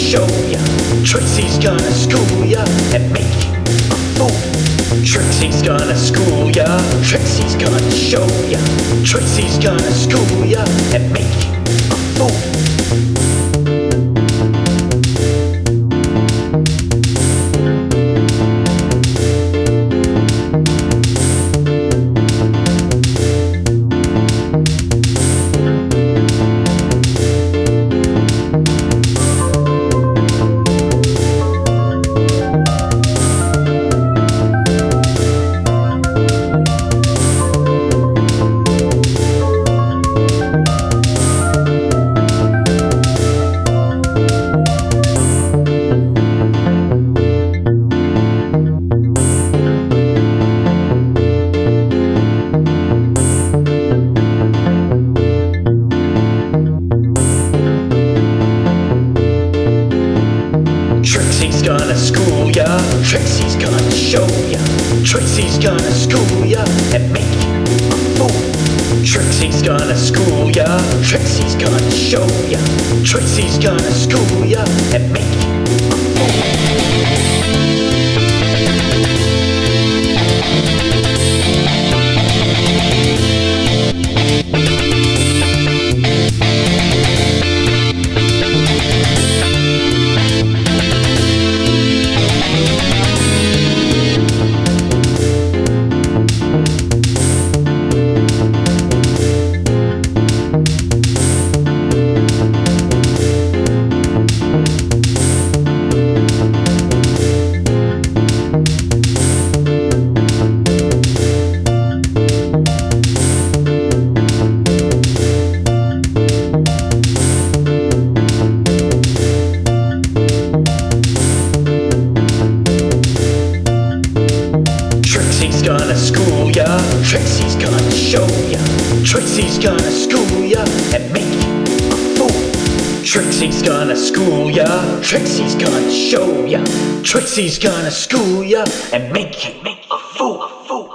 show ya. Trixie's gonna school ya and make you a fool. Trixie's gonna school ya. Trixie's gonna show ya. Trixie's gonna school ya and make you a fool. Trixie's gonna school ya. Trixie's gonna show ya. Trixie's gonna school ya and make you a fool. Trixie's gonna school ya. Trixie's gonna show ya. Trixie's gonna school ya and make you a fool. Trixie's gonna school ya. Trixie's gonna show ya. Trixie's gonna school ya and make you a fool. Trixie's gonna school ya. Trixie's gonna show ya. Trixie's gonna school ya and make you a fool.